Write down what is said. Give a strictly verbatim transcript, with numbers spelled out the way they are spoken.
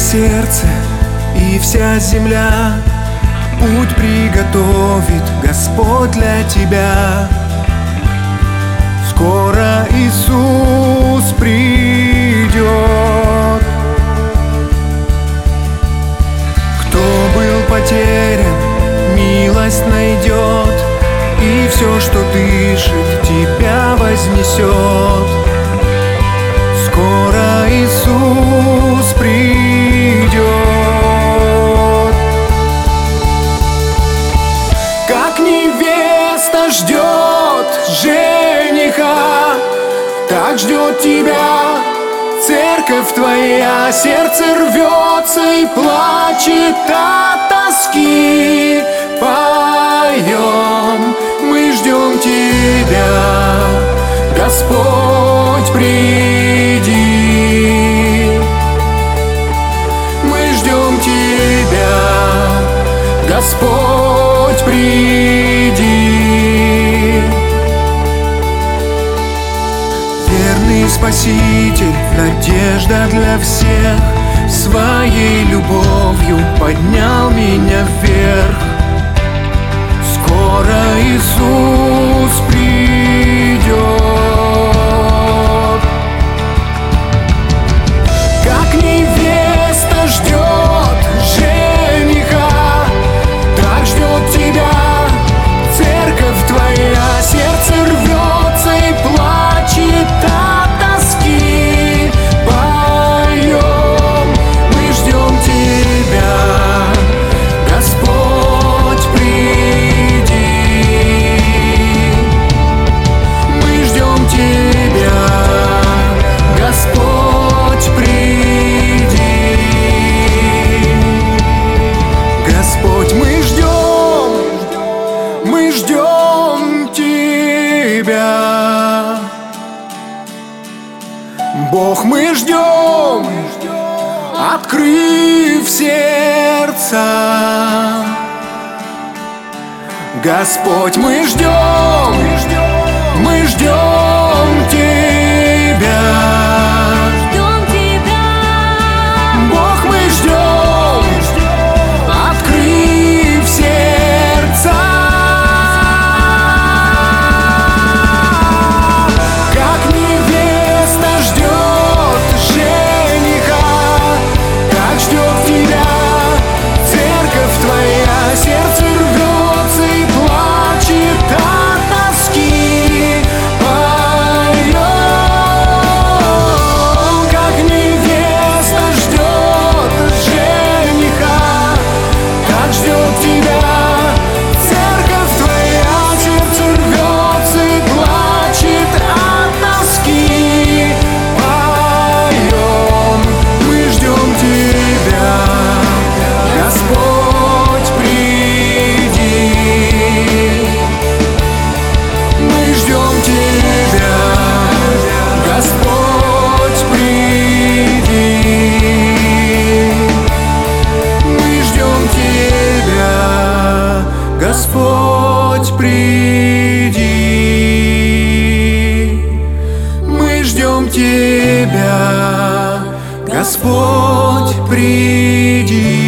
сердце и вся земля, путь приготовит Господь для тебя. Скоро Иисус придет. Кто был потерян, милость найдет, и все, что дышит, тебя вознесет. Скоро Иисус придет. Как невеста ждет жениха, так ждет тебя церковь твоя. Сердце рвется и плачет от тоски. Поем, мы ждем тебя, Господь, приди. Мы ждем тебя, Господь, приди. Верный Спаситель, надежда для всех, своей любовью поднял меня вверх. Скоро Иисус придет. Как невеста ждет жениха, так ждет тебя церковь твоя. Сердце рвется и плачет от тоски. Поем, мы ждем тебя, Господь, приди. Мы ждем тебя, Господь, приди. Господь, мы ждем, мы ждем тебя. Бог, мы ждем, открыв сердца. Господь, мы ждем, мы ждем тебя. Ждем тебя. Бог, мы ждем, открыв сердца. Как невеста ждет жениха, так ждет тебя церковь твоя. Сердце рвется и плачет от тоски. Поем, как невеста ждет жениха, так ждет тебя церковь твоя. Сердце рвется и плачет от тоски. Поем, мы ждем тебя, Господь, приди. Мы ждем тебя, Господь, приди. Мы ждем тебя, Господь, приди. Мы ждем тебя, Господь, приди.